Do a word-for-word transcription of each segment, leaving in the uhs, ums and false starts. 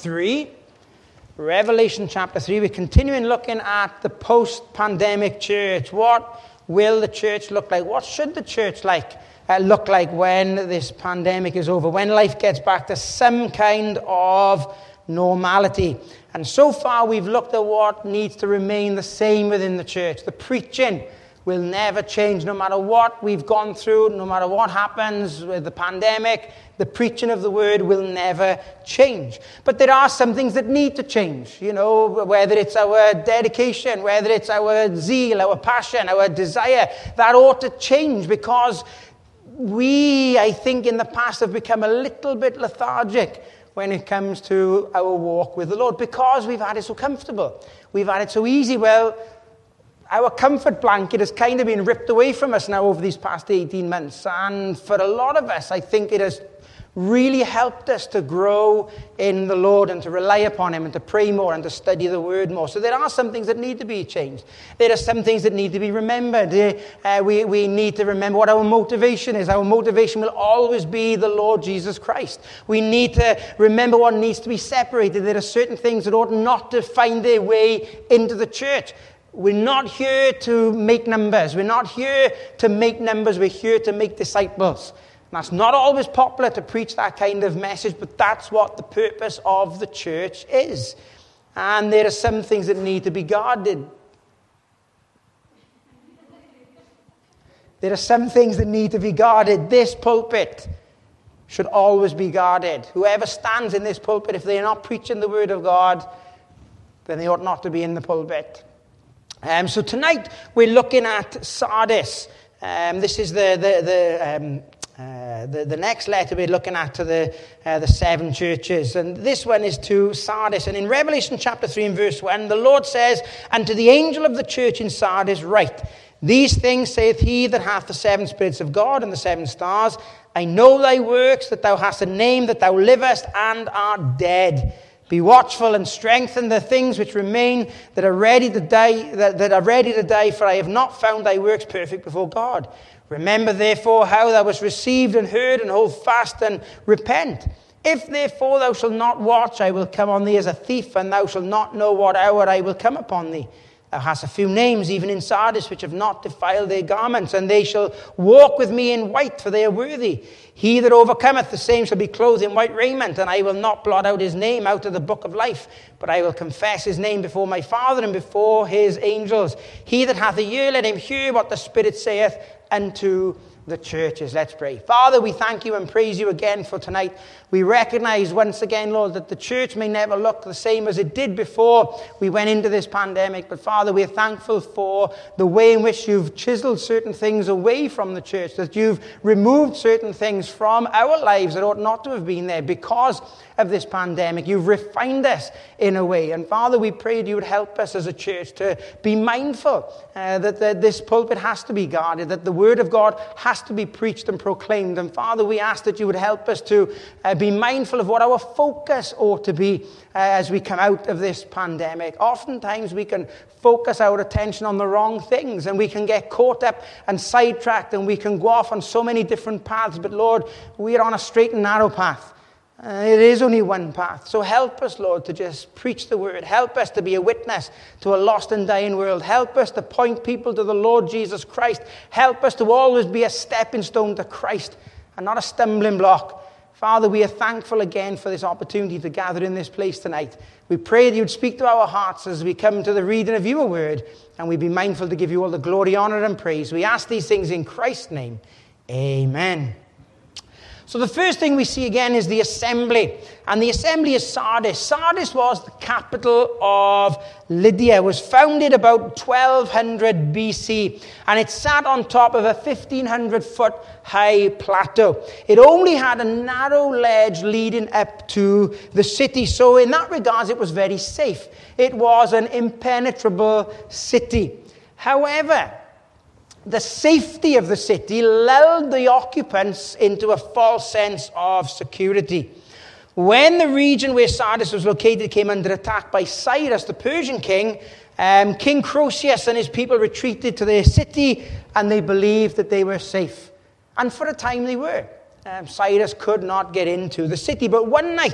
three. Revelation chapter three. We're continuing looking at the post-pandemic church. What will the church look like? What should the church like uh, look like when this pandemic is over? When life gets back to some kind of normality? And so far we've looked at what needs to remain the same within the church. The preaching will never change no matter what we've gone through, no matter what happens with the pandemic. The preaching of the word will never change. But there are some things that need to change, you know, whether it's our dedication, whether it's our zeal, our passion, our desire. That ought to change because we, I think, in the past have become a little bit lethargic when it comes to our walk with the Lord because we've had it so comfortable. We've had it so easy. Well, our comfort blanket has kind of been ripped away from us now over these past eighteen months. And for a lot of us, I think it has really helped us to grow in the Lord and to rely upon Him and to pray more and to study the Word more. So there are some things that need to be changed. There are some things that need to be remembered. Uh, we, we need to remember what our motivation is. Our motivation will always be the Lord Jesus Christ. We need to remember what needs to be separated. There are certain things that ought not to find their way into the church. We're not here to make numbers. We're not here to make numbers. We're here to make disciples. And that's not always popular to preach that kind of message, but that's what the purpose of the church is. And there are some things that need to be guarded. There are some things that need to be guarded. This pulpit should always be guarded. Whoever stands in this pulpit, if they're not preaching the word of God, then they ought not to be in the pulpit. Um, so tonight we're looking at Sardis. Um, this is the the the, um, uh, the the next letter we're looking at to the uh, the seven churches, and this one is to Sardis. And in Revelation chapter three and verse one, the Lord says, "And to the angel of the church in Sardis write, These things saith he that hath the seven spirits of God and the seven stars. I know thy works, that thou hast a name, that thou livest and art dead. Be watchful and strengthen the things which remain that are ready to die, that, that are ready to die, for I have not found thy works perfect before God. Remember therefore how thou wast received and heard, and hold fast and repent. If therefore thou shalt not watch, I will come on thee as a thief, and thou shalt not know what hour I will come upon thee. Thou hast a few names, even in Sardis, which have not defiled their garments, and they shall walk with me in white, for they are worthy. He that overcometh, the same shall be clothed in white raiment, and I will not blot out his name out of the book of life, but I will confess his name before my Father and before his angels. He that hath a ear, let him hear what the Spirit saith unto the churches." Let's pray. Father, we thank you and praise you again for tonight. We recognize once again, Lord, that the church may never look the same as it did before we went into this pandemic. But Father, we're thankful for the way in which you've chiseled certain things away from the church, that you've removed certain things from our lives that ought not to have been there because of this pandemic. You've refined us in a way. And Father, we prayed you would help us as a church to be mindful uh, that, that this pulpit has to be guarded, that the word of God has to be preached and proclaimed. And Father, we ask that you would help us to uh, be mindful of what our focus ought to be uh, as we come out of this pandemic. Oftentimes we can focus our attention on the wrong things, and we can get caught up and sidetracked, and we can go off on so many different paths. But Lord, we are on a straight and narrow path. Uh, it is only one path. So help us, Lord, to just preach the word. Help us to be a witness to a lost and dying world. Help us to point people to the Lord Jesus Christ. Help us to always be a stepping stone to Christ and not a stumbling block. Father, we are thankful again for this opportunity to gather in this place tonight. We pray that you would speak to our hearts as we come to the reading of your word, and we be mindful to give you all the glory, honor, and praise. We ask these things in Christ's name. Amen. So the first thing we see again is the assembly. And the assembly is Sardis. Sardis was the capital of Lydia. It was founded about twelve hundred B C. And it sat on top of a fifteen hundred foot high plateau. It only had a narrow ledge leading up to the city. So in that regard, it was very safe. It was an impenetrable city. However, the safety of the city lulled the occupants into a false sense of security. When the region where Sardis was located came under attack by Cyrus, the Persian king, um, King Croesus and his people retreated to their city, and they believed that they were safe. And for a time they were. Um, Cyrus could not get into the city. But one night,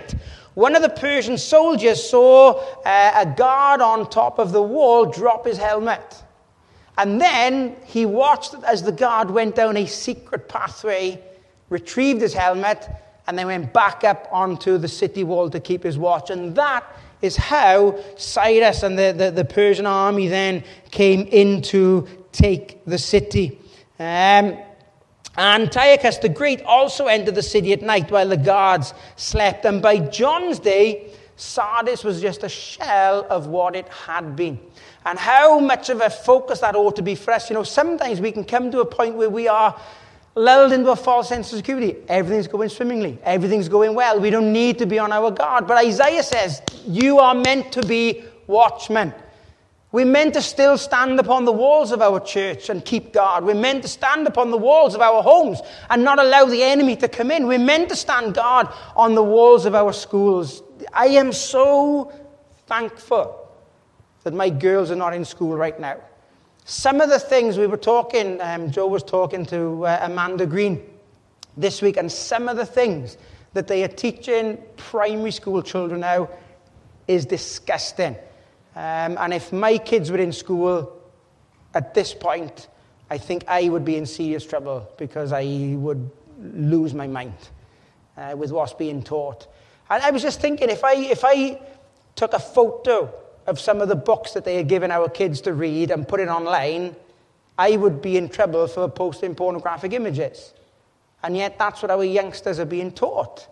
One of the Persian soldiers saw uh, a guard on top of the wall drop his helmet. And then he watched as the guard went down a secret pathway, retrieved his helmet, and then went back up onto the city wall to keep his watch. And that is how Cyrus and the, the, the Persian army then came in to take the city. Um, Antiochus the Great also entered the city at night while the guards slept. And by John's day, Sardis was just a shell of what it had been. And how much of a focus that ought to be for us. You know, sometimes we can come to a point where we are lulled into a false sense of security. Everything's going swimmingly. Everything's going well. We don't need to be on our guard. But Isaiah says, you are meant to be watchmen. We're meant to still stand upon the walls of our church and keep guard. We're meant to stand upon the walls of our homes and not allow the enemy to come in. We're meant to stand guard on the walls of our schools. I am so thankful that my girls are not in school right now. Some of the things we were talking, um, Joe was talking to uh, Amanda Green this week, and some of the things that they are teaching primary school children now is disgusting. Um, and if my kids were in school at this point, I think I would be in serious trouble because I would lose my mind uh, with what's being taught. And I was just thinking, if I if I took a photo of some of the books that they are giving our kids to read and put it online, I would be in trouble for posting pornographic images. And yet that's what our youngsters are being taught.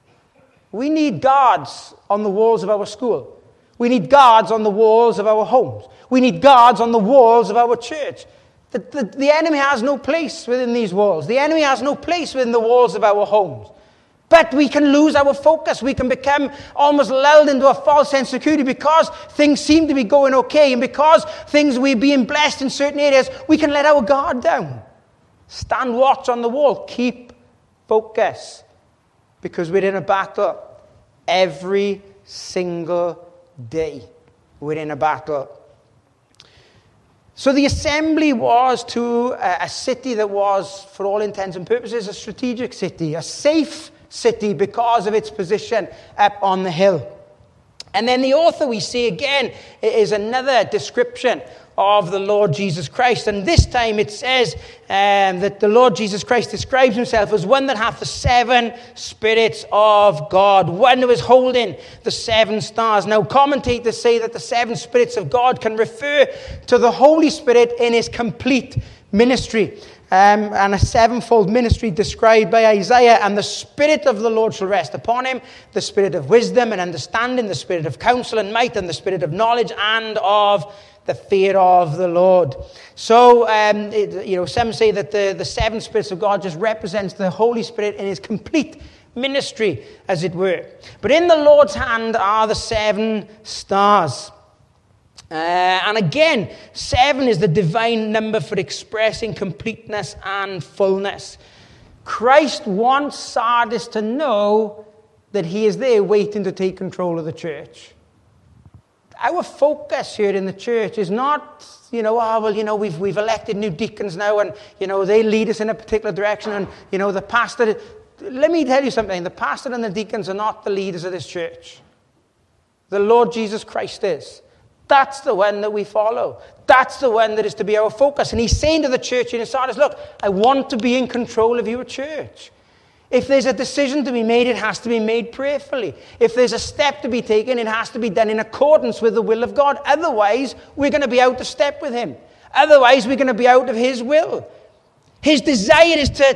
We need guards on the walls of our school. We need guards on the walls of our homes. We need guards on the walls of our church. The, the, the enemy has no place within these walls. The enemy has no place within the walls of our homes. But we can lose our focus. We can become almost lulled into a false sense of security because things seem to be going okay. And because things we're being blessed in certain areas, we can let our guard down. Stand watch on the wall. Keep focus. Because we're in a battle every single day. We're in a battle. So the assembly was to a city that was, for all intents and purposes, a strategic city, a safe city because of its position up on the hill. And then the author, we see again, is another description of the Lord Jesus Christ. And this time it says um, that the Lord Jesus Christ describes himself as one that hath the seven spirits of God, one who is holding the seven stars. Now, commentators say that the seven spirits of God can refer to the Holy Spirit in his complete ministry. Um, and a sevenfold ministry described by Isaiah. And the Spirit of the Lord shall rest upon him, the Spirit of wisdom and understanding, the Spirit of counsel and might, and the Spirit of knowledge and of the fear of the Lord. So, um, it, you know, some say that the, the seven spirits of God just represents the Holy Spirit in his complete ministry, as it were. But in the Lord's hand are the seven stars. Uh, and again, seven is the divine number for expressing completeness and fullness. Christ wants Sardis to know that he is there waiting to take control of the church. Our focus here in the church is not, you know, oh, well, you know, we've we've elected new deacons now and, you know, they lead us in a particular direction and, you know, the pastor... Let me tell you something. The pastor and the deacons are not the leaders of this church. The Lord Jesus Christ is. That's the one that we follow. That's the one that is to be our focus. And he's saying to the church in Sardis, look, I want to be in control of your church. If there's a decision to be made, it has to be made prayerfully. If there's a step to be taken, it has to be done in accordance with the will of God. Otherwise, we're going to be out of step with him. Otherwise, we're going to be out of his will. His desire is to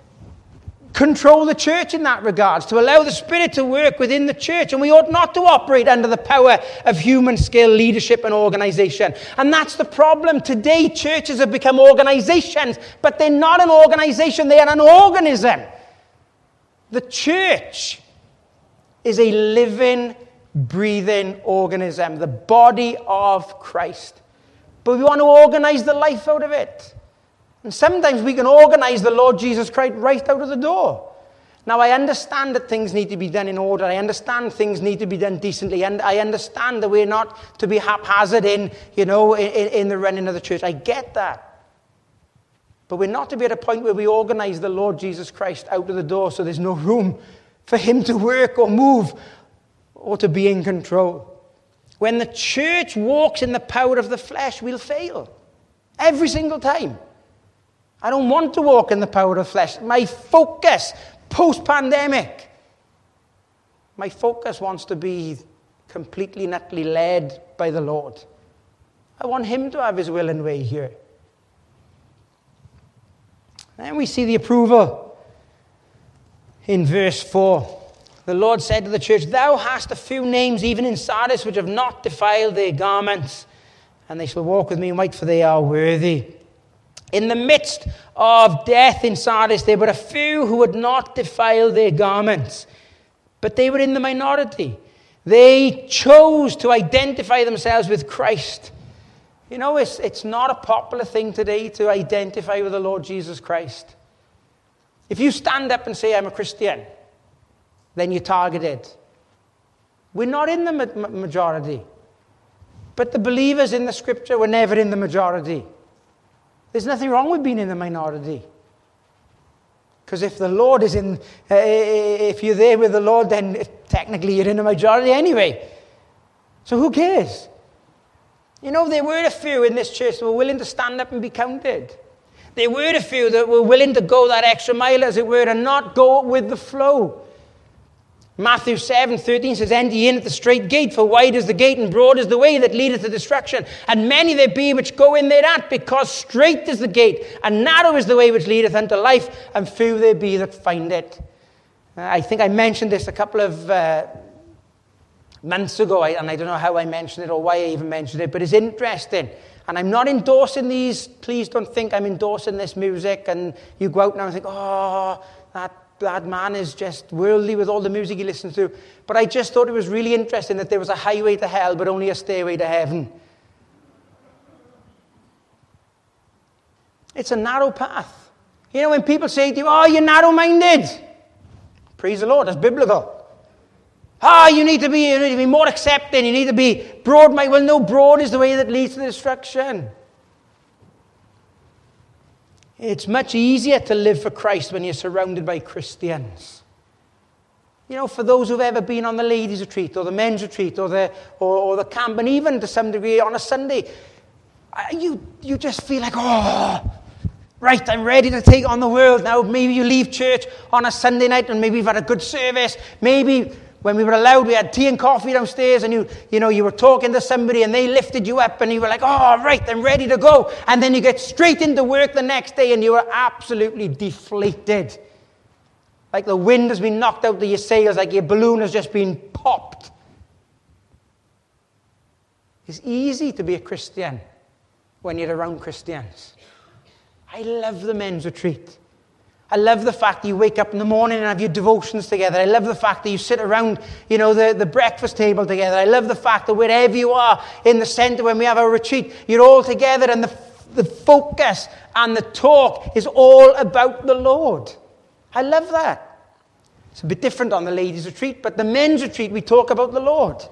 control the church in that regards, to allow the Spirit to work within the church. And we ought not to operate under the power of human skill, leadership, and organization. And that's the problem. Today, churches have become organizations, but they're not an organization, they are an organism. The church is a living, breathing organism, the body of Christ. But we want to organize the life out of it. And sometimes we can organize the Lord Jesus Christ right out of the door. Now, I understand that things need to be done in order. I understand things need to be done decently. And I understand that we're not to be haphazard in, you know, in, in the running of the church. I get that. But we're not to be at a point where we organize the Lord Jesus Christ out of the door so there's no room for him to work or move or to be in control. When the church walks in the power of the flesh, we'll fail. Every single time. I don't want to walk in the power of the flesh. My focus, post-pandemic, my focus wants to be completely and utterly led by the Lord. I want him to have his will and way here. Then we see the approval in verse four. The Lord said to the church, "Thou hast a few names even in Sardis which have not defiled their garments, and they shall walk with me in white, for they are worthy." In the midst of death in Sardis, there were a few who had not defiled their garments, but they were in the minority. They chose to identify themselves with Christ. You know, it's, it's not a popular thing today to identify with the Lord Jesus Christ. If you stand up and say, "I'm a Christian," then you're targeted. We're not in the ma- majority. But the believers in the scripture were never in the majority. There's nothing wrong with being in the minority. Because if the Lord is in, uh, if you're there with the Lord, then technically you're in the majority anyway. So who cares? You know, there were a few in this church that were willing to stand up and be counted. There were a few that were willing to go that extra mile, as it were, and not go with the flow. Matthew seven thirteen says, "Enter ye in at the straight gate, for wide is the gate and broad is the way that leadeth to destruction. And many there be which go in thereat, because strait is the gate, and narrow is the way which leadeth unto life, and few there be that find it." Uh, I think I mentioned this a couple of uh, months ago, I, and I don't know how I mentioned it or why I even mentioned it, but it's interesting. And I'm not endorsing these. Please don't think I'm endorsing this music, and you go out now and think, "Oh, that that man is just worldly with all the music he listens to." But I just thought it was really interesting that there was a highway to hell, but only a stairway to heaven. It's a narrow path. You know, when people say to you, "Oh, you're narrow-minded," praise the Lord, that's biblical. Ah, you need to be, you need to be more accepting. You need to be broad-minded. Well, no, broad is the way that leads to destruction. It's much easier to live for Christ when you're surrounded by Christians. You know, for those who've ever been on the ladies' retreat or the men's retreat or the or, or the camp, and even to some degree on a Sunday, you you just feel like, "Oh, right, I'm ready to take on the world now." Maybe you leave church on a Sunday night and maybe you've had a good service. Maybe when we were allowed, we had tea and coffee downstairs, and you, you know, you were talking to somebody and they lifted you up and you were like, "Oh, right, I'm ready to go." And then you get straight into work the next day and you are absolutely deflated. Like the wind has been knocked out of your sails, like your balloon has just been popped. It's easy to be a Christian when you're around Christians. I love the men's retreat. I love the fact that you wake up in the morning and have your devotions together. I love the fact that you sit around, you know, the, the breakfast table together. I love the fact that wherever you are in the center when we have our retreat, you're all together and the, the focus and the talk is all about the Lord. I love that. It's a bit different on the ladies' retreat, but the men's retreat, we talk about the Lord.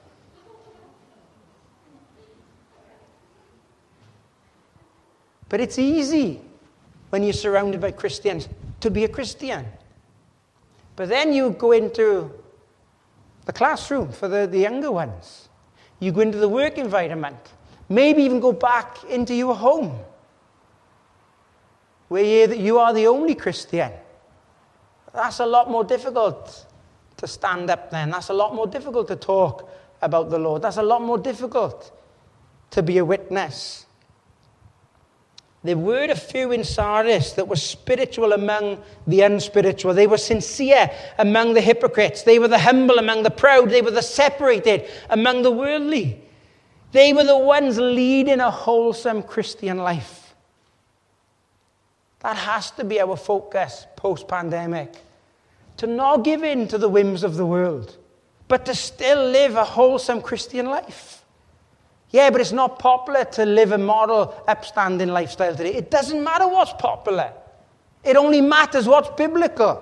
But it's easy when you're surrounded by Christians to be a Christian. But then you go into the classroom for the, the younger ones. You go into the work environment. Maybe even go back into your home, where you, you are the only Christian. That's a lot more difficult to stand up then. That's a lot more difficult to talk about the Lord. That's a lot more difficult to be a witness. There were a few in Sardis that were spiritual among the unspiritual. They were sincere among the hypocrites. They were the humble among the proud. They were the separated among the worldly. They were the ones leading a wholesome Christian life. That has to be our focus post-pandemic. To not give in to the whims of the world, but to still live a wholesome Christian life. Yeah, but it's not popular to live a moral, upstanding lifestyle today. It doesn't matter what's popular. It only matters what's biblical.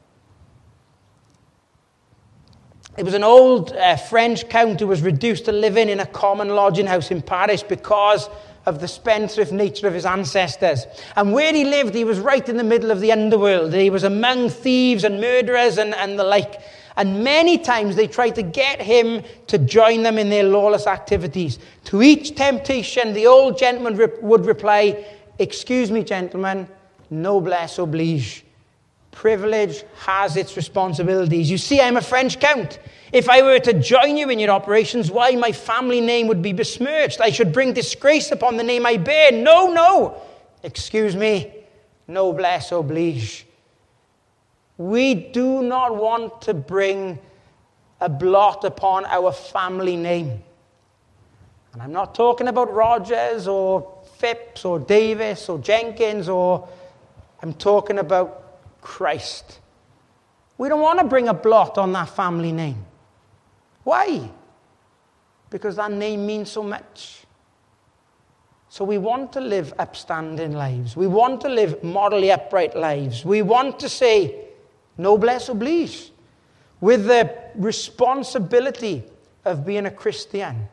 It was an old uh, French count who was reduced to living in a common lodging house in Paris because of the spendthrift nature of his ancestors. And where he lived, he was right in the middle of the underworld. He was among thieves and murderers and, and the like. And many times they try to get him to join them in their lawless activities. To each temptation, the old gentleman re- would reply, "Excuse me, gentlemen, noblesse oblige." Privilege has its responsibilities. You see, I'm a French count. If I were to join you in your operations, why, my family name would be besmirched. I should bring disgrace upon the name I bear. No, no. Excuse me, noblesse oblige. We do not want to bring a blot upon our family name. And I'm not talking about Rogers or Phipps or Davis or Jenkins, or I'm talking about Christ. We don't want to bring a blot on that family name. Why? Because that name means so much. So we want to live upstanding lives. We want to live morally upright lives. We want to say, noblesse oblige, with the responsibility of being a Christian.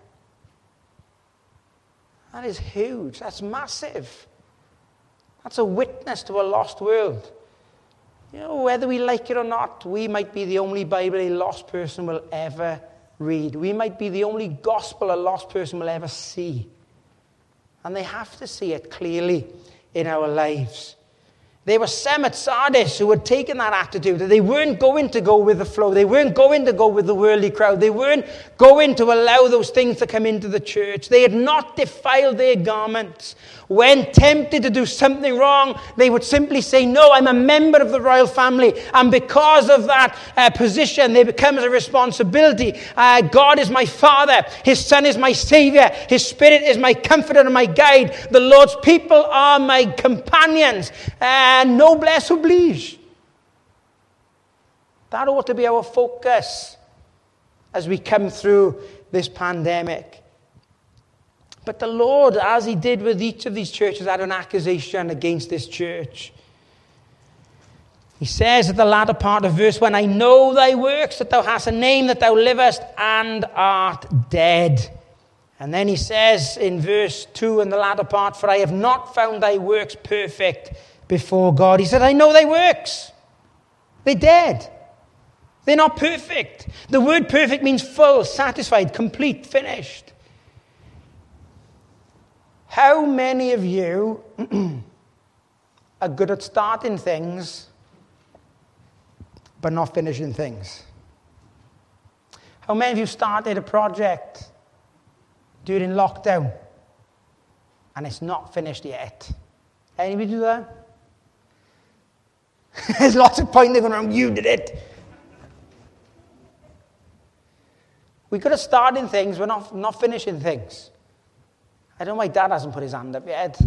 That is huge. That's massive. That's a witness to a lost world. You know, whether we like it or not, we might be the only Bible a lost person will ever read. We might be the only gospel a lost person will ever see. And they have to see it clearly in our lives. There were some at Sardis who had taken that attitude, that they weren't going to go with the flow. They weren't going to go with the worldly crowd. They weren't going to allow those things to come into the church. They had not defiled their garments. When tempted to do something wrong, they would simply say, no, I'm a member of the royal family. And because of that uh, position, there becomes a responsibility. Uh, God is my Father. His Son is my Savior. His Spirit is my comforter and my guide. The Lord's people are my companions. And noblesse oblige. That ought to be our focus as we come through this pandemic. But the Lord, as he did with each of these churches, had an accusation against this church. He says at the latter part of verse one, I know thy works, that thou hast a name, that thou livest and art dead. And then he says in verse two in the latter part, for I have not found thy works perfect before God. He said, I know thy works. They're dead. They're not perfect. The word perfect means full, satisfied, complete, finished. How many of you are good at starting things but not finishing things? How many of you started a project during lockdown and it's not finished yet? Anybody do that? There's lots of pointing going around, you did it. We're good at starting things, we're not, not finishing things. I don't know why Dad hasn't put his hand up yet.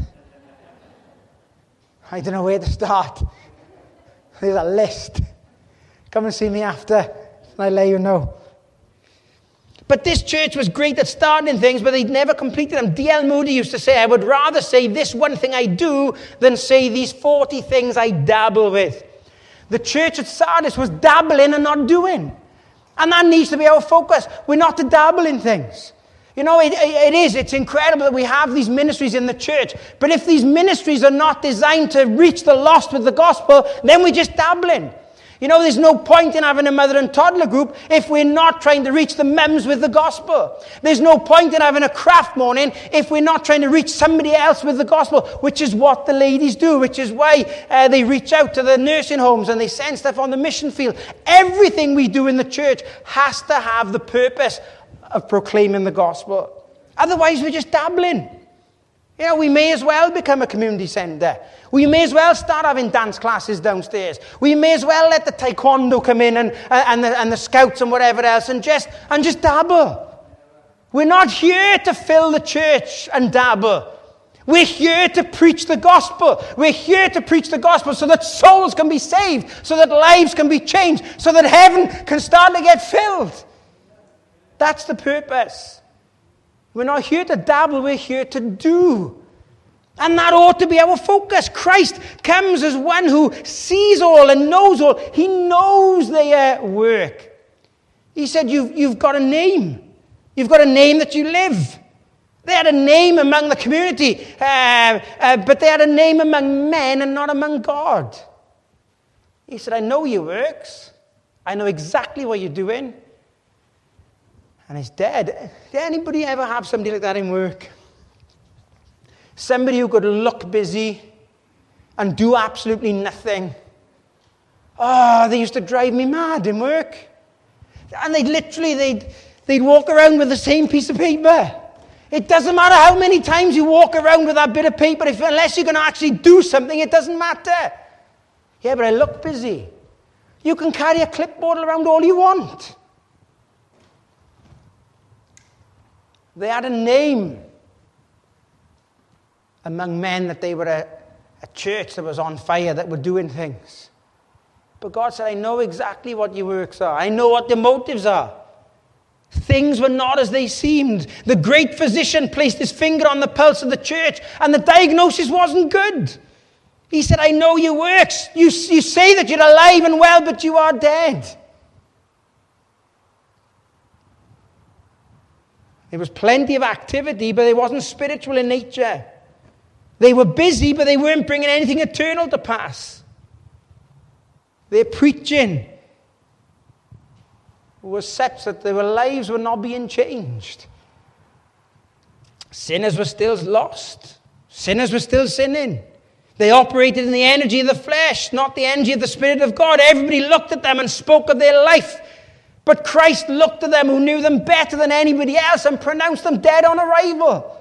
I don't know where to start. There's a list. Come and see me after, and I'll let you know. But this church was great at starting things, but they'd never completed them. D L Moody used to say, I would rather say this one thing I do than say these forty things I dabble with. The church at Sardis was dabbling and not doing. And that needs to be our focus. We're not to dabble in things. You know, it, it is. It's incredible that we have these ministries in the church. But if these ministries are not designed to reach the lost with the gospel, then we're just dabbling. You know, there's no point in having a mother and toddler group if we're not trying to reach the mums with the gospel. There's no point in having a craft morning if we're not trying to reach somebody else with the gospel, which is what the ladies do, which is why uh, they reach out to the nursing homes and they send stuff on the mission field. Everything we do in the church has to have the purpose of proclaiming the gospel. Otherwise, we're just dabbling. You know, we may as well become a community centre. We may as well start having dance classes downstairs. We may as well let the taekwondo come in and, and, the, and the scouts and whatever else and just, and just dabble. We're not here to fill the church and dabble. We're here to preach the gospel. We're here to preach the gospel so that souls can be saved, so that lives can be changed, so that heaven can start to get filled. That's the purpose. We're not here to dabble, we're here to do. And that ought to be our focus. Christ comes as one who sees all and knows all. He knows their work. He said, you've, you've got a name. You've got a name that you live. They had a name among the community, uh, uh, but they had a name among men and not among God. He said, I know your works. I know exactly what you're doing. And it's dead. Did anybody ever have somebody like that in work? Somebody who could look busy and do absolutely nothing. Oh, they used to drive me mad in work. And they'd literally, they'd, they'd walk around with the same piece of paper. It doesn't matter how many times you walk around with that bit of paper, if, unless you're going to actually do something, it doesn't matter. Yeah, but I look busy. You can carry a clipboard around all you want. They had a name among men that they were a, a church that was on fire, that were doing things. But God said, I know exactly what your works are. I know what your motives are. Things were not as they seemed. The great physician placed his finger on the pulse of the church, and the diagnosis wasn't good. He said, I know your works. You, you say that you're alive and well, but you are dead. There was plenty of activity, but it wasn't spiritual in nature. They were busy, but they weren't bringing anything eternal to pass. Their preaching was such that their lives were not being changed. Sinners were still lost. Sinners were still sinning. They operated in the energy of the flesh, not the energy of the Spirit of God. Everybody looked at them and spoke of their life. But Christ looked at them, who knew them better than anybody else, and pronounced them dead on arrival.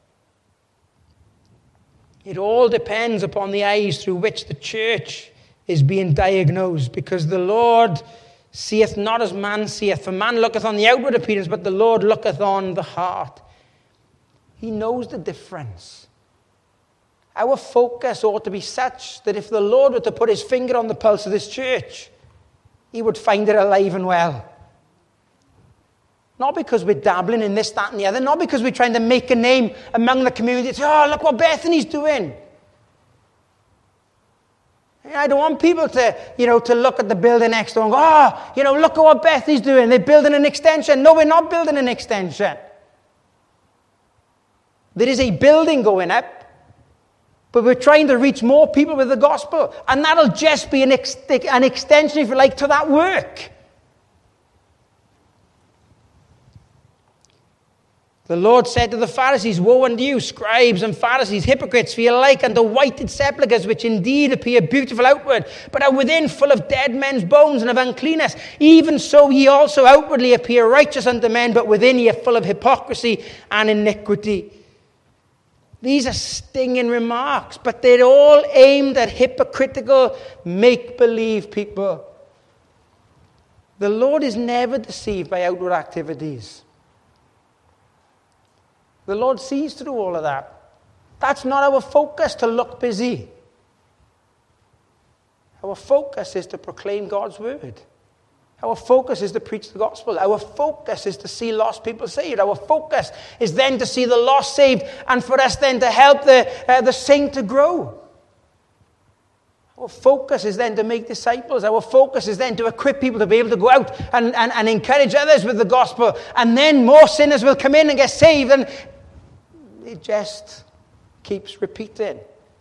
It all depends upon the eyes through which the church is being diagnosed, because the Lord seeth not as man seeth. For man looketh on the outward appearance, but the Lord looketh on the heart. He knows the difference. Our focus ought to be such that if the Lord were to put his finger on the pulse of this church, he would find it alive and well. Not because we're dabbling in this, that, and the other. Not because we're trying to make a name among the community. Say, oh, look what Bethany's doing. I don't want people to, you know, to look at the building next door and go, oh, you know, look at what Bethany's doing. They're building an extension. No, we're not building an extension. There is a building going up, but we're trying to reach more people with the gospel. And that'll just be an, ex- an extension, if you like, to that work. The Lord said to the Pharisees, woe unto you, scribes and Pharisees, hypocrites, for you are like unto whited sepulchres, which indeed appear beautiful outward, but are within full of dead men's bones and of uncleanness. Even so ye also outwardly appear righteous unto men, but within ye are full of hypocrisy and iniquity. These are stinging remarks, but they're all aimed at hypocritical, make-believe people. The Lord is never deceived by outward activities. The Lord sees through all of that. That's not our focus, to look busy. Our focus is to proclaim God's word. Our focus is to preach the gospel. Our focus is to see lost people saved. Our focus is then to see the lost saved, and for us then to help the, uh, the saint to grow. Our focus is then to make disciples. Our focus is then to equip people to be able to go out and, and, and encourage others with the gospel. And then more sinners will come in and get saved, and it just keeps repeating.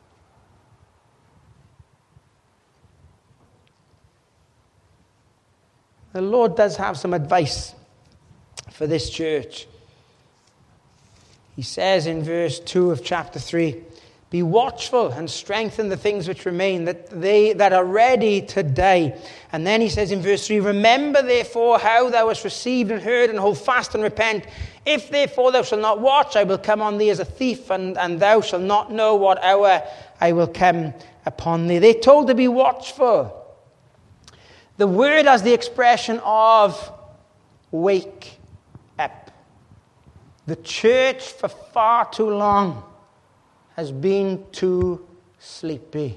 The Lord does have some advice for this church. He says in verse two of chapter three, be watchful and strengthen the things which remain, that they that are ready to die. And then he says in verse three, remember therefore how thou hast received and heard, and hold fast and repent. If therefore thou shalt not watch, I will come on thee as a thief, and, and thou shalt not know what hour I will come upon thee. They're told to be watchful. The word has the expression of wake up. The church for far too long has been too sleepy.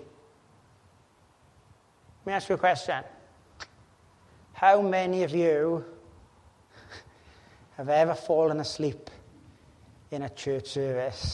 Let me ask you a question. How many of you have ever fallen asleep in a church service?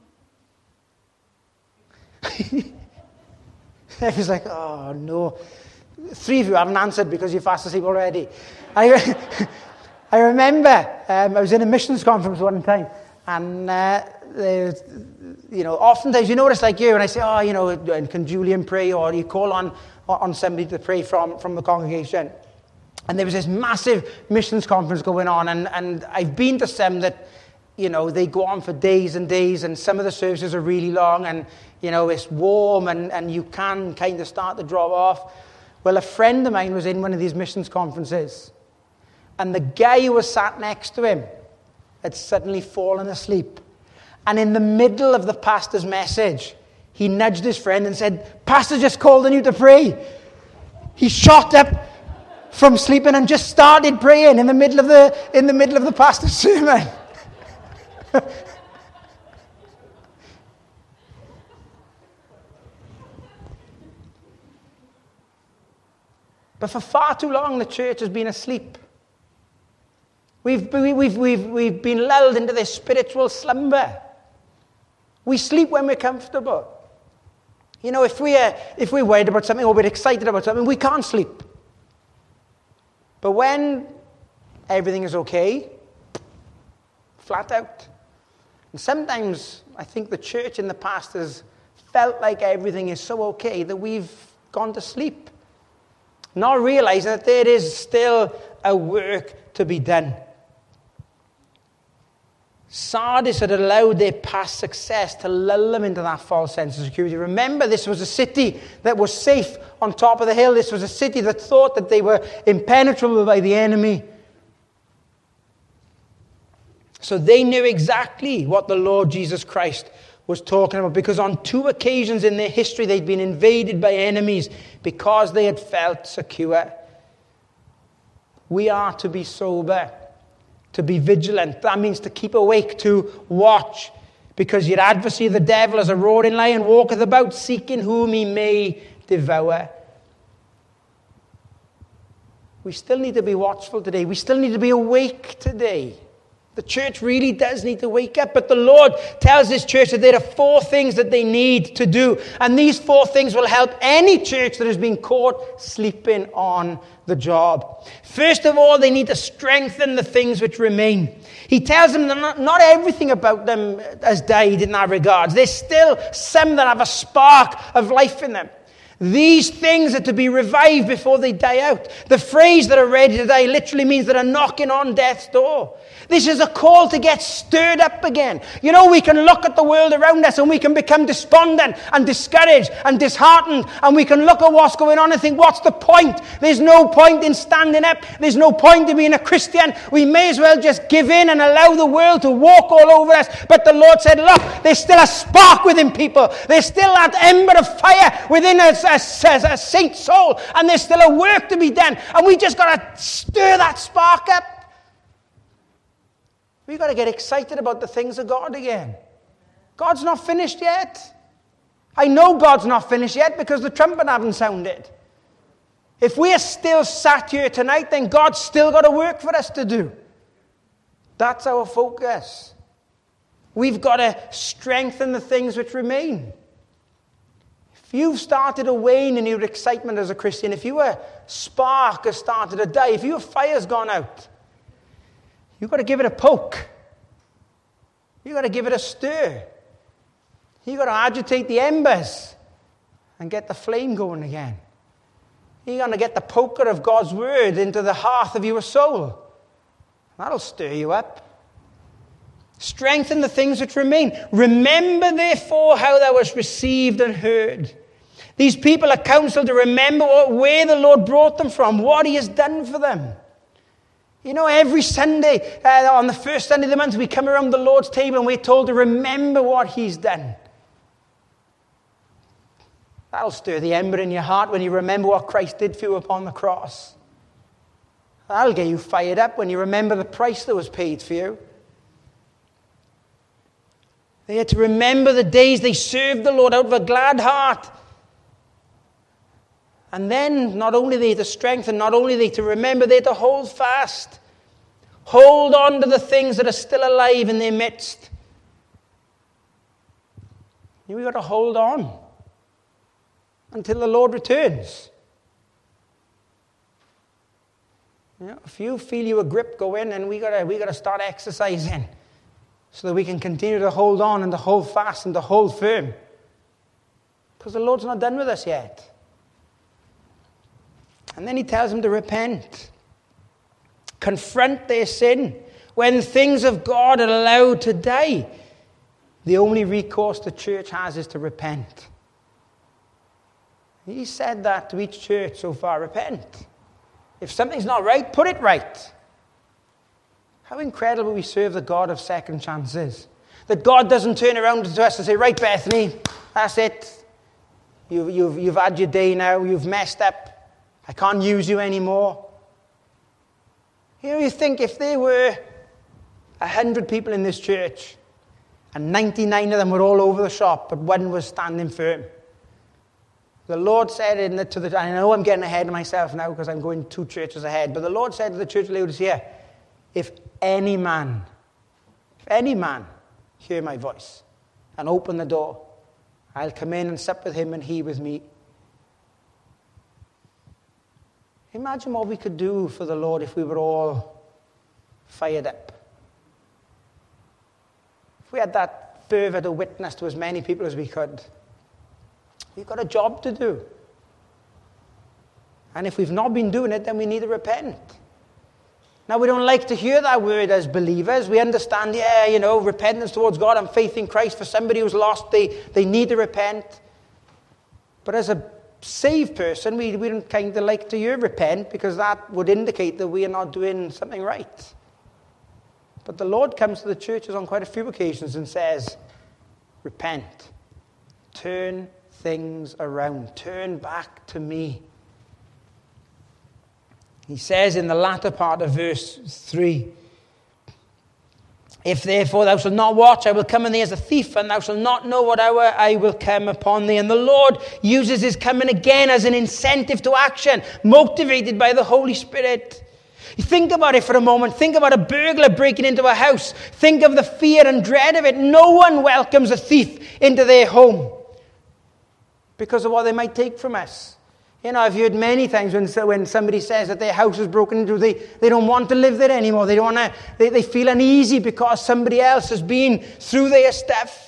It was like, oh no. Three of you haven't answered because you're fast asleep already. I, I remember um, I was in a missions conference one time, and uh, they, you know, oftentimes, you know what it's like here when I say, oh, you know, can Julian pray, or you call on on somebody to pray from, from the congregation. And there was this massive missions conference going on, and, and I've been to some that, you know, they go on for days and days, and some of the services are really long, and, you know, it's warm, and, and you can kind of start to drop off. Well, a friend of mine was in one of these missions conferences, and the guy who was sat next to him had suddenly fallen asleep. And in the middle of the pastor's message, he nudged his friend and said, "Pastor just called on you to pray." He shot up from sleeping and just started praying in the middle of the in the middle of the pastor's sermon. But for far too long, the church has been asleep. We've, we've, we've, we've been lulled into this spiritual slumber. We sleep when we're comfortable. You know, if, we, uh, if we're worried about something or we're excited about something, we can't sleep. But when everything is okay, flat out. And sometimes I think the church in the past has felt like everything is so okay that we've gone to sleep, not realizing that there is still a work to be done. Sardis had allowed their past success to lull them into that false sense of security. Remember, this was a city that was safe on top of the hill. This was a city that thought that they were impenetrable by the enemy. So they knew exactly what the Lord Jesus Christ was talking about, because on two occasions in their history they'd been invaded by enemies because they had felt secure. We are to be sober, to be vigilant. That means to keep awake, to watch, because your adversary, the devil, as a roaring lion, walketh about, seeking whom he may devour. We still need to be watchful today. We still need to be awake today. The church really does need to wake up. But the Lord tells this church that there are four things that they need to do. And these four things will help any church that has been caught sleeping on the job. First of all, they need to strengthen the things which remain. He tells them that not, not everything about them has died in that regard. There's still some that have a spark of life in them. These things are to be revived before they die out. The phrase that are ready to die literally means that are knocking on death's door. This is a call to get stirred up again. You know, we can look at the world around us and we can become despondent and discouraged and disheartened, and we can look at what's going on and think, what's the point? There's no point in standing up. There's no point in being a Christian. We may as well just give in and allow the world to walk all over us. But the Lord said, look, there's still a spark within people. There's still that ember of fire within us. A, a, a saint's soul, and there's still a work to be done, and we just got to stir that spark up. We got to get excited about the things of God again. God's not finished yet. I know God's not finished yet because the trumpet hasn't sounded. If we are still sat here tonight, then God's still got a work for us to do. That's our focus. We've got to strengthen the things which remain. If you've started to wane in your excitement as a Christian, if your spark has started to die, if your fire's gone out, you've got to give it a poke. You've got to give it a stir. You've got to agitate the embers and get the flame going again. You're going to get the poker of God's word into the hearth of your soul. That'll stir you up. Strengthen the things which remain. Remember, therefore, how thou wast received and heard. These people are counseled to remember what, where the Lord brought them from, what he has done for them. You know, every Sunday, uh, on the first Sunday of the month, we come around the Lord's table and we're told to remember what he's done. That'll stir the ember in your heart when you remember what Christ did for you upon the cross. That'll get you fired up when you remember the price that was paid for you. They had to remember the days they served the Lord out of a glad heart. And then, not only they to strengthen, not only they to remember, they to hold fast. Hold on to the things that are still alive in their midst. We've got to hold on until the Lord returns. You know, if you feel your grip go in, then we got to we got to start exercising so that we can continue to hold on and to hold fast and to hold firm. Because the Lord's not done with us yet. And then he tells them to repent. confront their sin. When things of God are allowed to die, the only recourse the church has is to repent. He said that to each church so far, repent. If something's not right, put it right. How incredible we serve the God of second chances. That God doesn't turn around to us and say, right, Bethany, that's it. You've, you've, you've had your day now. You've messed up. I can't use you anymore. You know, you think if there were a hundred people in this church and ninety-nine of them were all over the shop, but one was standing firm. The Lord said in the, to the, I know I'm getting ahead of myself now because I'm going two churches ahead, but the Lord said to the church of Laodicea, if any man, if any man hear my voice and open the door, I'll come in and sup with him and he with me. Imagine what we could do for the Lord if we were all fired up. If we had that fervor to witness to as many people as we could. We've got a job to do. And if we've not been doing it, then we need to repent. Now, we don't like to hear that word as believers. We understand, yeah, you know, repentance towards God and faith in Christ. For somebody who's lost, they, they need to repent. But as a saved person, we, we don't kind of like to hear repent because that would indicate that we are not doing something right. But the Lord comes to the churches on quite a few occasions and says, repent. Turn things around. Turn back to me. He says in the latter part of verse three, if therefore thou shalt not watch, I will come on thee as a thief, and thou shalt not know what hour I will come upon thee. And the Lord uses his coming again as an incentive to action, motivated by the Holy Spirit. You think about it for a moment. Think about a burglar breaking into a house. Think of the fear and dread of it. No one welcomes a thief into their home because of what they might take from us. You know, I've heard many times when, when somebody says that their house is broken into, they, they don't want to live there anymore. They don't want to, they, they feel uneasy because somebody else has been through their stuff.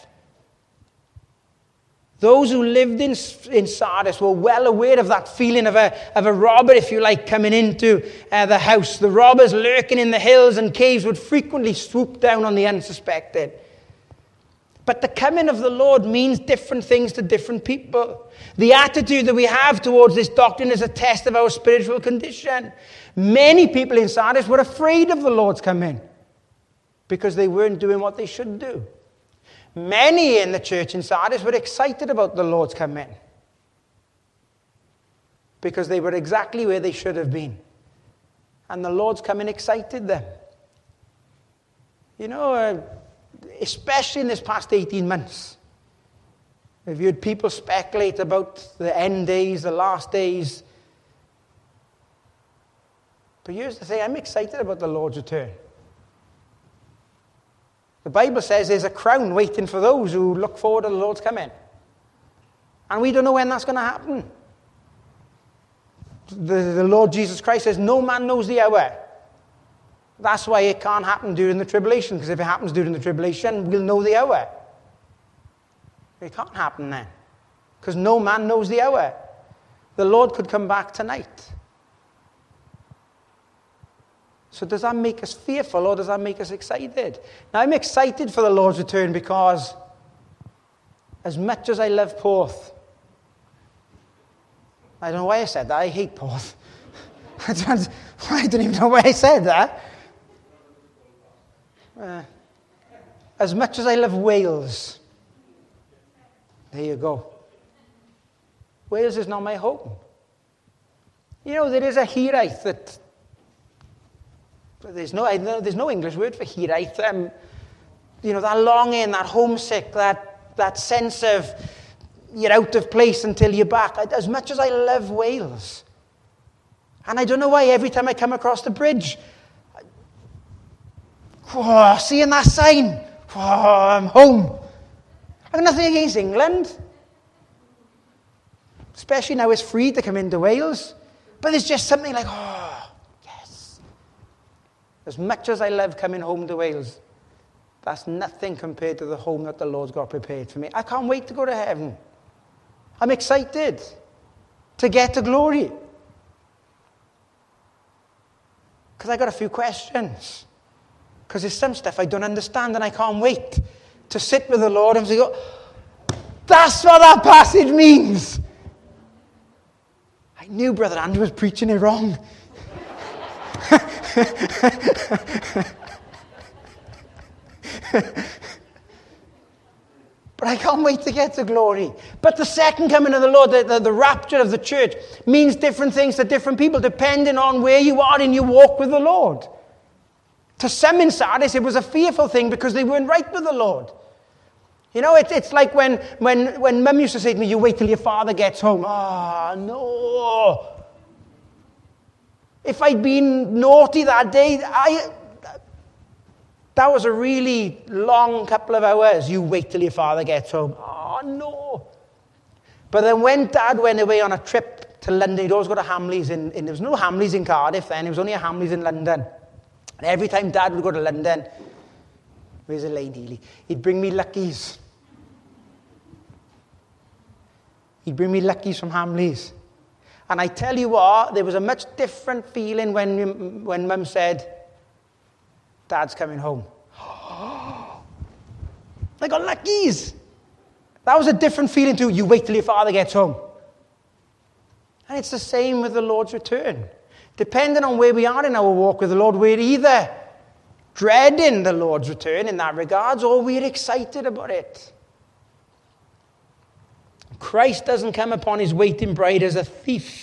Those who lived in, in Sardis were well aware of that feeling of a, of a robber, if you like, coming into uh, the house. The robbers lurking in the hills and caves would frequently swoop down on the unsuspected. But the coming of the Lord means different things to different people. The attitude that we have towards this doctrine is a test of our spiritual condition. Many people in Sardis were afraid of the Lord's coming because they weren't doing what they should do. Many in the church in Sardis were excited about the Lord's coming because they were exactly where they should have been. And the Lord's coming excited them. You know, uh, especially in this past eighteen months, have you heard people speculate about the end days, the last days? But here's the thing, I'm excited about the Lord's return. The Bible says there's a crown waiting for those who look forward to the Lord's coming. And we don't know when that's going to happen. The, the Lord Jesus Christ says, no man knows the hour. That's why it can't happen during the tribulation, because if it happens during the tribulation, we'll know the hour. It can't happen then, because no man knows the hour. The Lord could come back tonight. So does that make us fearful, or does that make us excited? Now, I'm excited for the Lord's return because as much as I love Porth, I don't know why I said that. I hate Porth. I don't, I don't even know why I said that. Uh, as much as I love Wales, there you go. Wales is not my home. You know, there is a Hiraeth that, there's no, I know, there's no English word for Hiraeth. Um, you know, that longing, that homesick, that, that sense of you're out of place until you're back. As much as I love Wales, and I don't know why every time I come across the bridge, oh, seeing that sign, oh, I'm home. I've got nothing against England. Especially now it's free to come into Wales. But there's just something like, oh, yes. As much as I love coming home to Wales, that's nothing compared to the home that the Lord's got prepared for me. I can't wait to go to heaven. I'm excited to get to glory. Because I got a few questions. Because there's some stuff I don't understand and I can't wait to sit with the Lord and go, that's what that passage means. I knew Brother Andrew was preaching it wrong. But I can't wait to get to glory. But the second coming of the Lord, the, the, the rapture of the church, means different things to different people, depending on where you are in your walk with the Lord. To some in Sardis, it was a fearful thing because they weren't right with the Lord. You know, it, it's like when, when, when Mum used to say to me, you wait till your father gets home. Ah, oh, no. If I'd been naughty that day, I... That was a really long couple of hours. You wait till your father gets home. Oh, no. But then when Dad went away on a trip to London, he'd always go to Hamleys. In, in, there was no Hamleys in Cardiff then. There was only a Hamleys in London. And every time Dad would go to London, where's the lady? He'd bring me Luckies. He'd bring me Luckies from Hamleys. And I tell you what, there was a much different feeling when, when Mum said, Dad's coming home. I got Luckies. That was a different feeling too. You wait till your father gets home. And it's the same with the Lord's return. Depending on where we are in our walk with the Lord, we're either dreading the Lord's return in that regards, or we're excited about it. Christ doesn't come upon his waiting bride as a thief.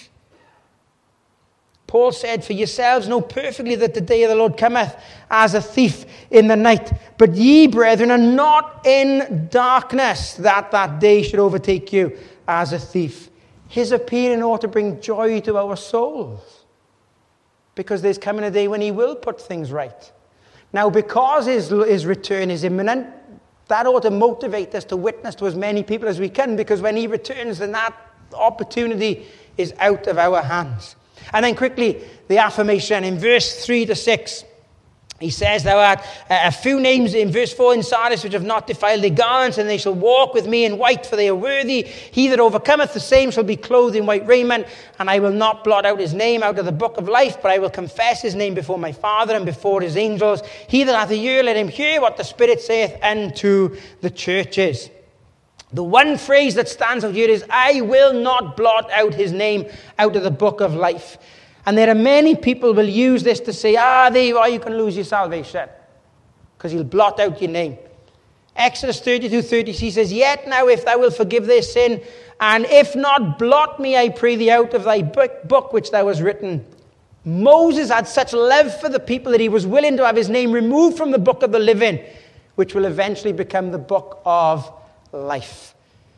Paul said, for yourselves know perfectly that the day of the Lord cometh as a thief in the night. But ye, brethren, are not in darkness, that that day should overtake you as a thief. His appearing ought to bring joy to our souls, because there's coming a day when he will put things right. Now, because his, his return is imminent, that ought to motivate us to witness to as many people as we can, because when he returns, then that opportunity is out of our hands. And then quickly, the affirmation in verse three to six. He says, thou art a few names in verse four in Sardis which have not defiled their garments, and they shall walk with me in white, for they are worthy. He that overcometh the same shall be clothed in white raiment, and I will not blot out his name out of the book of life, but I will confess his name before my Father and before his angels. He that hath a ear, let him hear what the Spirit saith unto the churches. The one phrase that stands out here is, I will not blot out his name out of the book of life. And there are many people who will use this to say, ah, there you are, you can lose your salvation, because he'll blot out your name. Exodus thirty-two thirty, he says, yet now if thou wilt forgive their sin, and if not, blot me, I pray thee, out of thy book which thou hast written. Moses had such love for the people that he was willing to have his name removed from the book of the living, which will eventually become the book of life.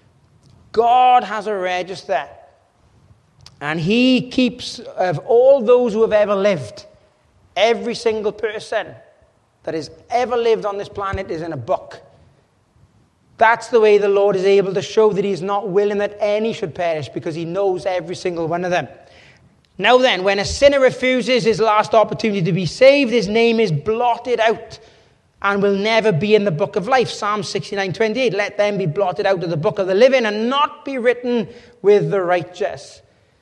God has a register, and he keeps of all those who have ever lived. Every single person that has ever lived on this planet is in a book. That's the way the Lord is able to show that he's not willing that any should perish, because he knows every single one of them. Now then, when a sinner refuses his last opportunity to be saved, his name is blotted out and will never be in the book of life. Psalm sixty-nine twenty-eight, let them be blotted out of the book of the living and not be written with the righteous.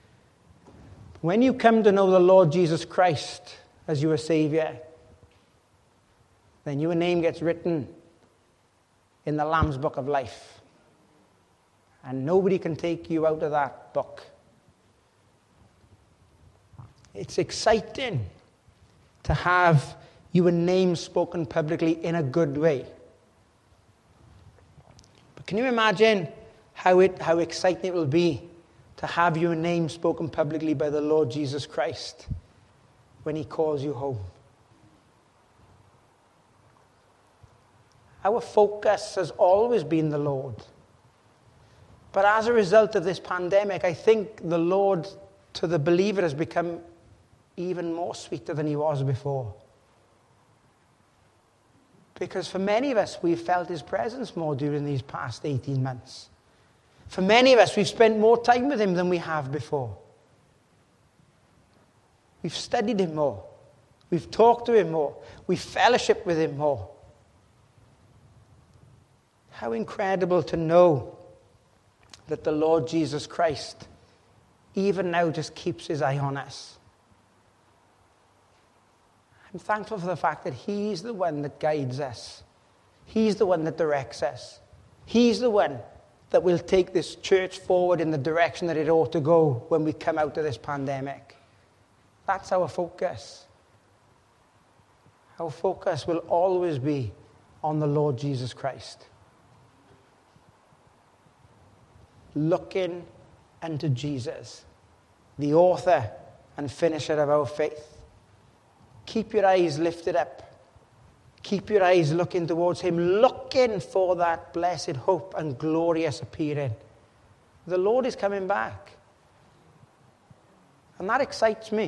When you come to know the Lord Jesus Christ as your Savior, then your name gets written in the Lamb's book of life. And nobody can take you out of that book. It's exciting to have your name spoken publicly in a good way. But can you imagine how it how exciting it will be to have your name spoken publicly by the Lord Jesus Christ when he calls you home? Our focus has always been the Lord. But as a result of this pandemic, I think the Lord to the believer has become even more sweeter than he was before. Because for many of us, we've felt his presence more during these past eighteen months. For many of us, we've spent more time with him than we have before. We've studied him more. We've talked to him more. We've fellowshiped with him more. How incredible to know that the Lord Jesus Christ, even now, just keeps his eye on us. I'm thankful for the fact that he's the one that guides us. He's the one that directs us. He's the one that will take this church forward in the direction that it ought to go when we come out of this pandemic. That's our focus. Our focus will always be on the Lord Jesus Christ. Looking unto Jesus, the author and finisher of our faith. Keep your eyes lifted up. Keep your eyes looking towards him, looking for that blessed hope and glorious appearing. The Lord is coming back. And that excites me.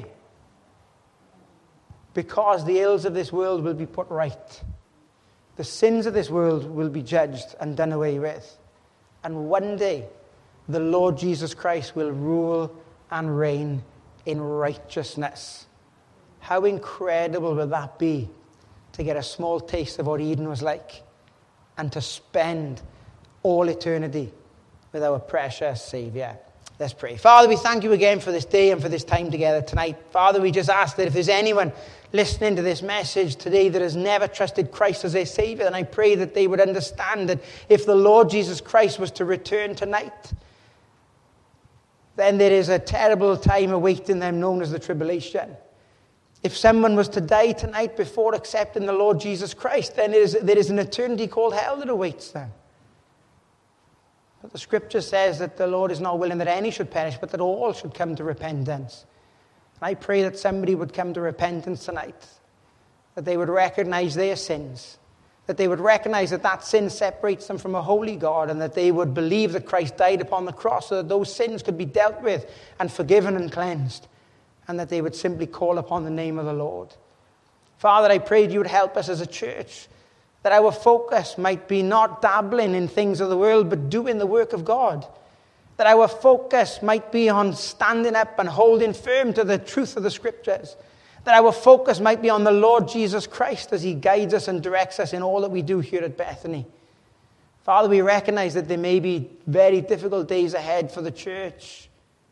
Because the ills of this world will be put right. The sins of this world will be judged and done away with. And one day, the Lord Jesus Christ will rule and reign in righteousness. How incredible will that be, to get a small taste of what Eden was like and to spend all eternity with our precious Savior. Let's pray. Father, we thank you again for this day and for this time together tonight. Father, we just ask that if there's anyone listening to this message today that has never trusted Christ as their Savior, then I pray that they would understand that if the Lord Jesus Christ was to return tonight, then there is a terrible time awaiting them known as the tribulation. If someone was to die tonight before accepting the Lord Jesus Christ, then there is, there is an eternity called hell that awaits them. But the scripture says that the Lord is not willing that any should perish, but that all should come to repentance. And I pray that somebody would come to repentance tonight, that they would recognize their sins, that they would recognize that that sin separates them from a holy God, and that they would believe that Christ died upon the cross so that those sins could be dealt with and forgiven and cleansed, and that they would simply call upon the name of the Lord. Father, I pray you would help us as a church, that our focus might be not dabbling in things of the world, but doing the work of God. That our focus might be on standing up and holding firm to the truth of the scriptures. That our focus might be on the Lord Jesus Christ as he guides us and directs us in all that we do here at Bethany. Father, we recognize that there may be very difficult days ahead for the church.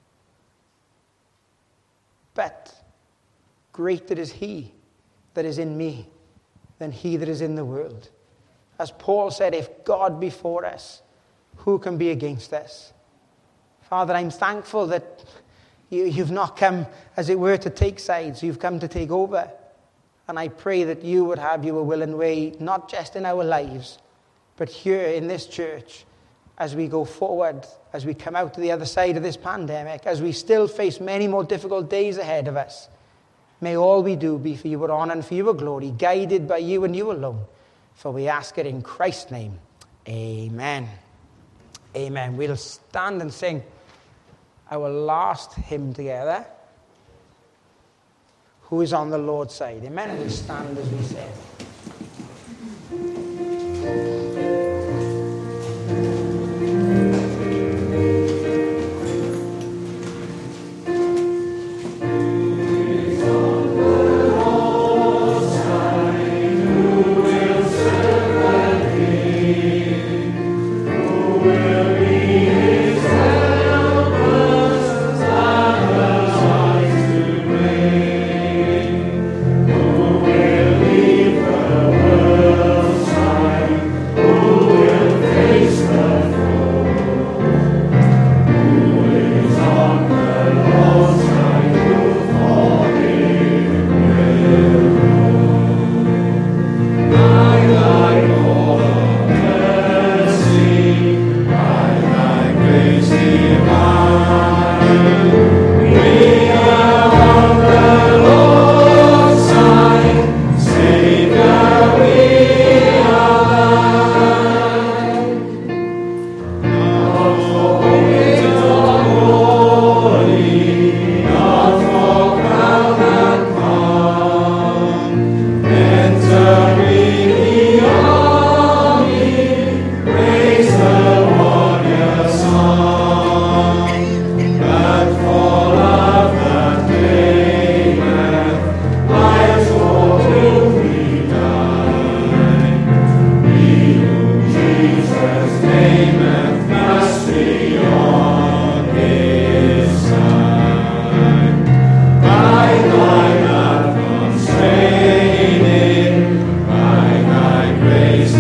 But greater is he that is in me than he that is in the world. As Paul said, if God be for us, who can be against us? Father, I'm thankful that you, you've not come, as it were, to take sides. You've come to take over. And I pray that you would have your will and way, not just in our lives, but here in this church, as we go forward, as we come out to the other side of this pandemic, as we still face many more difficult days ahead of us. May all we do be for your honor and for your glory, guided by you and you alone. For we ask it in Christ's name. Amen. Amen. We'll stand and sing our last hymn together. Who is on the Lord's side? Amen. We'll stand as we sing. Leave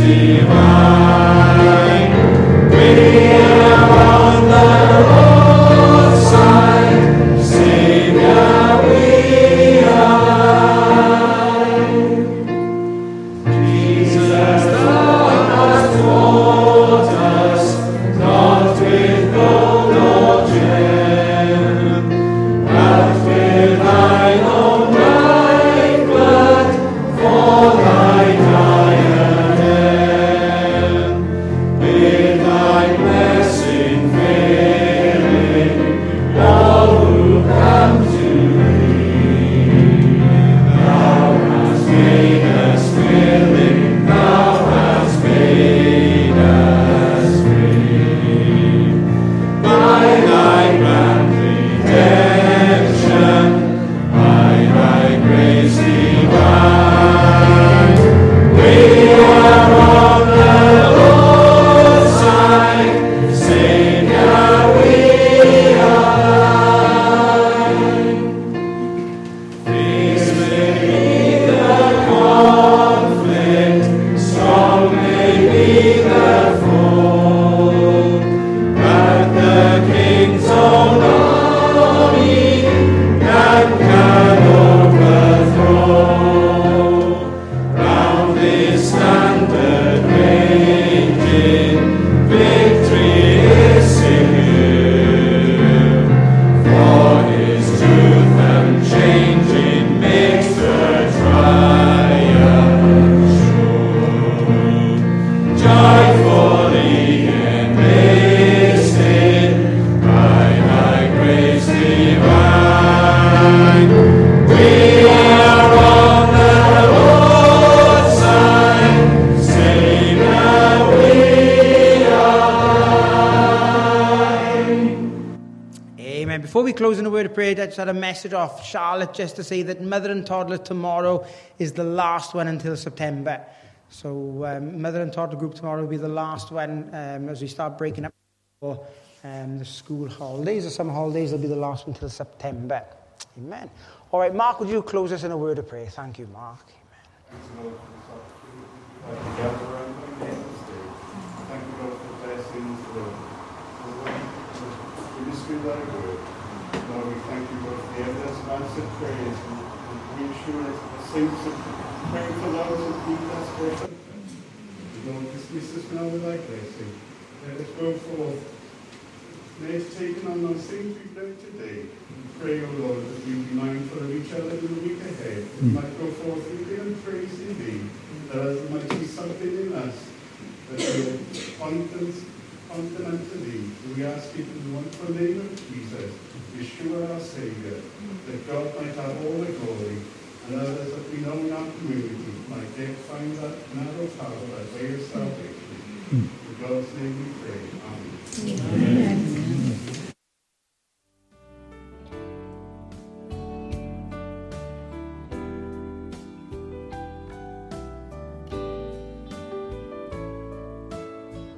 Closing a word of prayer, I just had a message off Charlotte just to say that Mother and Toddler tomorrow is the last one until September. So um, Mother and Toddler group tomorrow will be the last one um, as we start breaking up for um, the school holidays or summer holidays. Will be the last one until September. Amen. All right, Mark, would you close us in a word of prayer? Thank you, Mark. Amen. Thank you, God, for blessings, for the ministry of thy word. Lord, we thank you, Lord, for the evidence of answered prayers, and, and we ensure that the saints are praying for those who need us for. Lord, dismiss us now with thy blessing. Let us go forth. May us take on those things we've learned today. We pray, O Lord, that we be mindful of each other in the week ahead. That we might go forth in thee and praise in thee. That there might be something in us that will point us, point them unto thee. We ask it in the wonderful name of Jesus, Yeshua our Saviour, that God might have all the glory, and others that we know in our community might yet find that narrow path, that way of salvation. In God's name we pray. Amen. Amen.